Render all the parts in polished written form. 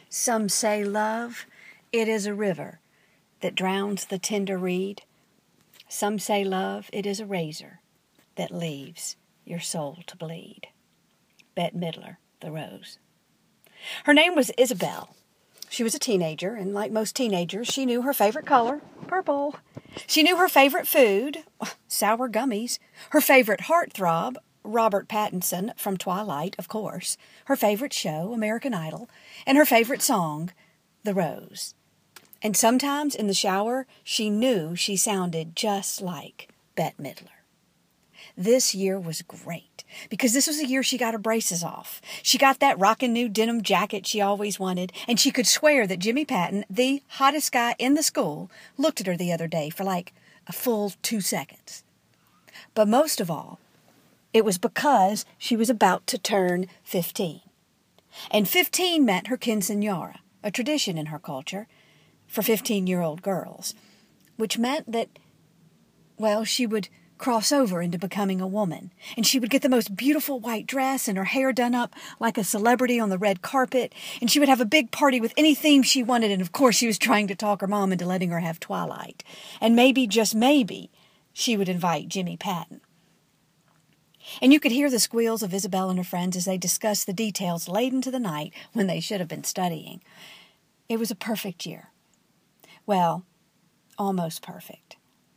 Some say love, it is a river that drowns the tender reed. Some say love, it is a razor that leaves your soul to bleed. Bette Midler, The Rose. Her name was Isabel. She was a teenager, and like most teenagers, she knew her favorite color, purple. She knew her favorite food, sour gummies. Her favorite heartthrob, Robert Pattinson from Twilight, of course. Her favorite show, American Idol. And her favorite song, The Rose. And sometimes in the shower, she knew she sounded just like Bette Midler. This year was great, because this was the year she got her braces off. She got that rockin' new denim jacket she always wanted, and she could swear that Jimmy Patton, the hottest guy in the school, looked at her the other day for like a full 2 seconds. But most of all, it was because she was about to turn 15. And 15 meant her quinceañera, a tradition in her culture for 15-year-old girls, which meant that, well, she would cross over into becoming a woman, and she would get the most beautiful white dress and her hair done up like a celebrity on the red carpet, and she would have a big party with any theme she wanted, and of course she was trying to talk her mom into letting her have Twilight. And maybe, just maybe, she would invite Jimmy Patton. And you could hear the squeals of Isabel and her friends as they discussed the details late into the night when they should have been studying. It was a perfect year. Well, almost perfect.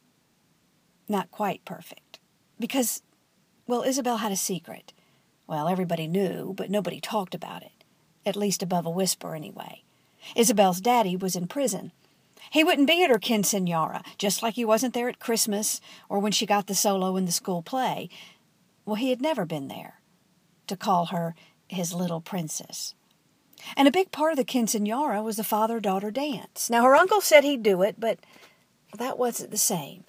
Not quite perfect. Because, well, Isabel had a secret. Well, everybody knew, but nobody talked about it. At least above a whisper, anyway. Isabel's daddy was in prison. He wouldn't be at her quinceañera, just like he wasn't there at Christmas or when she got the solo in the school play. Well, he had never been there to call her his little princess. And a big part of the quinceañera was the father-daughter dance. Now, her uncle said he'd do it, but that wasn't the same.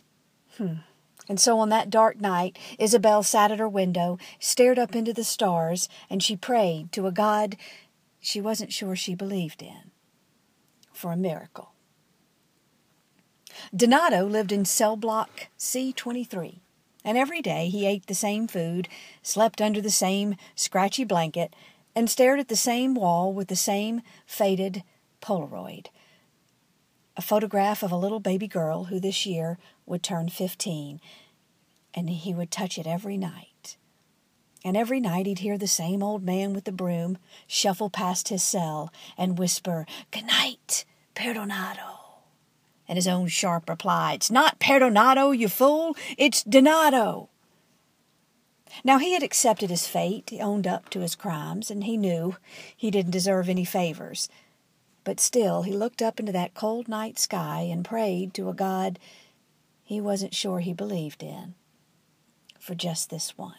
And so on that dark night, Isabel sat at her window, stared up into the stars, and she prayed to a God she wasn't sure she believed in, for a miracle. Donato lived in cell block C23, and every day he ate the same food, slept under the same scratchy blanket, and stared at the same wall with the same faded Polaroid. A photograph of a little baby girl who this year would turn 15, and he would touch it every night. And every night he'd hear the same old man with the broom shuffle past his cell and whisper, "Good night, Perdonado." And his own sharp reply, "It's not Perdonado, you fool, it's Donato." Now he had accepted his fate, he owned up to his crimes, and he knew he didn't deserve any favors. But still, he looked up into that cold night sky and prayed to a God he wasn't sure he believed in, for just this one.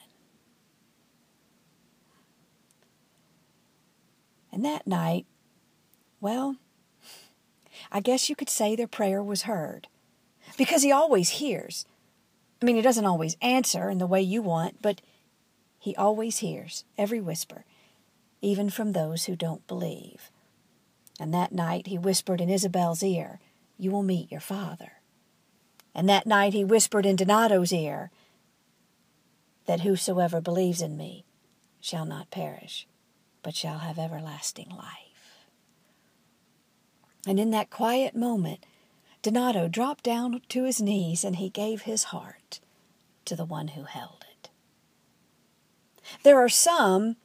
And that night, well, I guess you could say their prayer was heard, because he always hears. I mean, he doesn't always answer in the way you want, but he always hears every whisper, even from those who don't believe. And that night he whispered in Isabel's ear, "You will meet your father." And that night he whispered in Donato's ear, "That whosoever believes in me shall not perish, but shall have everlasting life." And in that quiet moment, Donato dropped down to his knees and he gave his heart to the one who held it. There are some,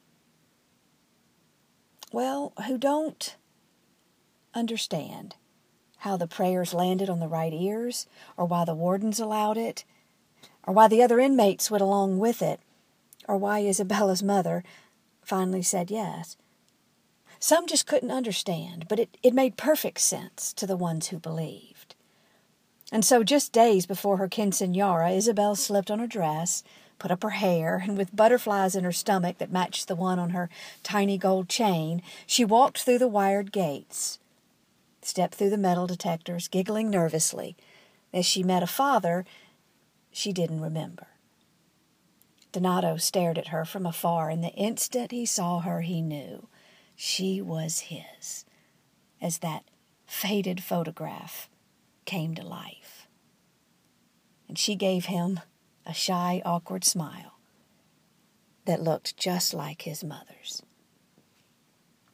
well, who don't understand how the prayers landed on the right ears, or why the wardens allowed it, or why the other inmates went along with it, or why Isabella's mother finally said yes. Some just couldn't understand, but it made perfect sense to the ones who believed. And so just days before her quinceañera, Isabel slipped on her dress, put up her hair, and with butterflies in her stomach that matched the one on her tiny gold chain, she walked through the wired gates, stepped through the metal detectors, giggling nervously, as she met a father she didn't remember. Donato stared at her from afar, and the instant he saw her, he knew she was his, as that faded photograph came to life. And she gave him a shy, awkward smile that looked just like his mother's.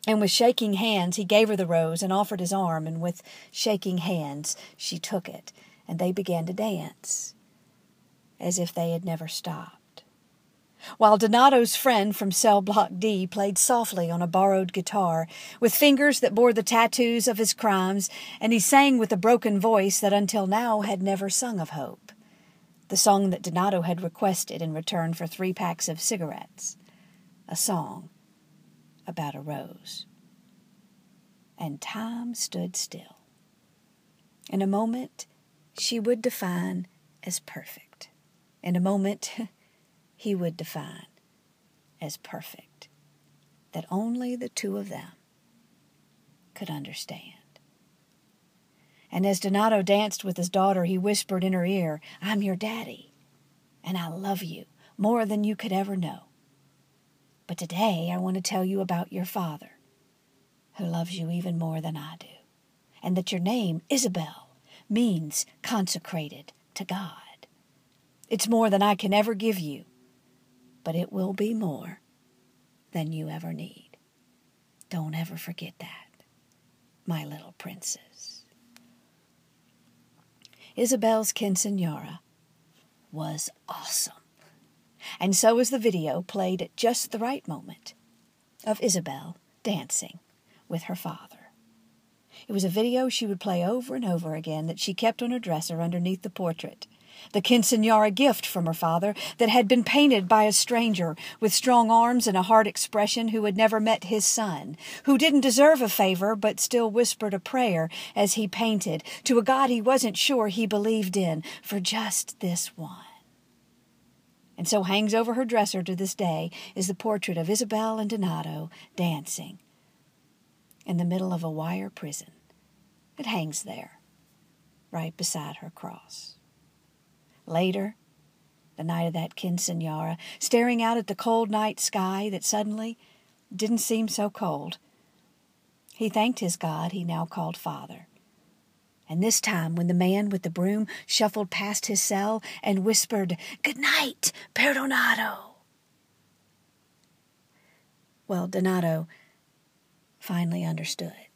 And with shaking hands, he gave her the rose and offered his arm, and with shaking hands, she took it, and they began to dance, as if they had never stopped. While Donato's friend from cell block D played softly on a borrowed guitar, with fingers that bore the tattoos of his crimes, and he sang with a broken voice that until now had never sung of hope, the song that Donato had requested in return for 3 packs of cigarettes, a song about a rose. And time stood still. In a moment, she would define as perfect. In a moment, he would define as perfect, that only the two of them could understand. And as Donato danced with his daughter, he whispered in her ear, "I'm your daddy, and I love you more than you could ever know. But today I want to tell you about your father, who loves you even more than I do, and that your name, Isabel, means consecrated to God. It's more than I can ever give you, but it will be more than you ever need. Don't ever forget that, my little princess." Isabel's quinceañera was awesome. And so was the video, played at just the right moment, of Isabel dancing with her father. It was a video she would play over and over again that she kept on her dresser underneath the portrait, the quinceañera gift from her father that had been painted by a stranger with strong arms and a hard expression who had never met his son, who didn't deserve a favor but still whispered a prayer as he painted to a God he wasn't sure he believed in for just this one. And so hangs over her dresser to this day is the portrait of Isabel and Donato dancing in the middle of a wire prison. It hangs there, right beside her cross. Later, the night of that quinceañera, staring out at the cold night sky that suddenly didn't seem so cold, he thanked his God he now called Father. And this time, when the man with the broom shuffled past his cell and whispered, "Good night, Perdonato," well, Donato finally understood.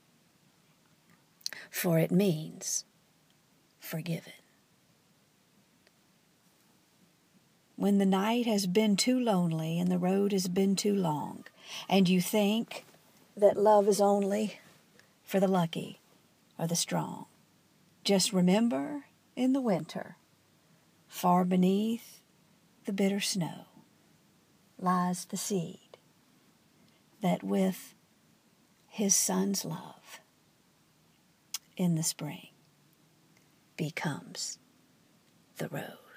For it means forgiven. When the night has been too lonely and the road has been too long, and you think that love is only for the lucky or the strong, just remember, in the winter, far beneath the bitter snow, lies the seed that with his son's love in the spring becomes the rose.